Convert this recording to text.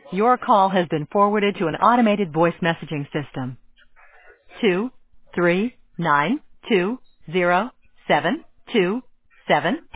Your call has been forwarded to an automated voice messaging system. 239207277